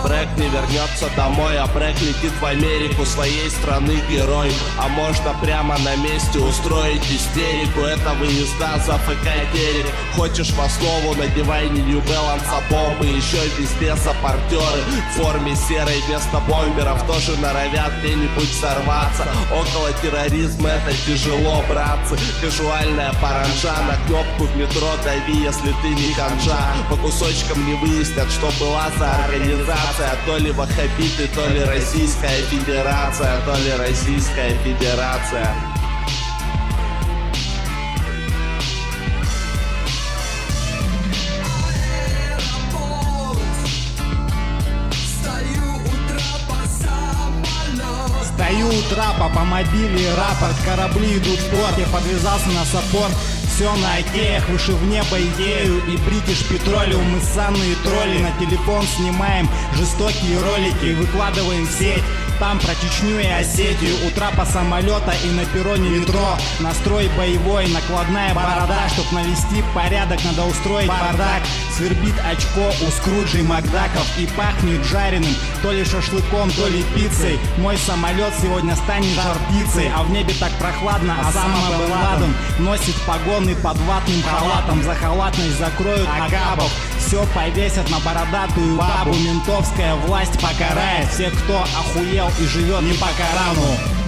Брэк не вернется домой, а Брэк летит в Америку своей страны герой. А можно прямо на месте устроить истерику. Это выезда за ФК Терек. Хочешь в основу, надевай не New Balance, а бомбы. Еще везде саппортеры в форме серой вместо бомберов тоже норовят где-нибудь сорваться. Около терроризма это тяжело, братцы. Казуальная паранжа, на кнопку в метро дави, если ты не ханжа. По кусочкам не выяснят, что была за организация. То ли ваххабиты, то ли Российская Федерация, то ли Российская Федерация. Стою у трапа, по мобиле рапорт. Корабли идут в порт, я подвязался на саппорт. Все на океях, выше в небо идею. И British Petroleum, мы ссаные тролли. На телефон снимаем жестокие ролики, выкладываем в сеть. Там про Чечню и Осетию. У трапа самолета и на перроне метро. Настрой боевой, накладная борода. Чтоб навести порядок, надо устроить бардак. Свербит очко у Скруджей Макдаков. И пахнет жареным, то ли шашлыком, то ли пиццей. Мой самолет сегодня станет жар-птицей. А в небе так прохладно, Осама бен Ладен носит погоны под ватным халатом. За халатность закроют акабов. Все повесят на бородатую бабу. Ментовская власть покарает всех, кто охуел и живет не по Корану.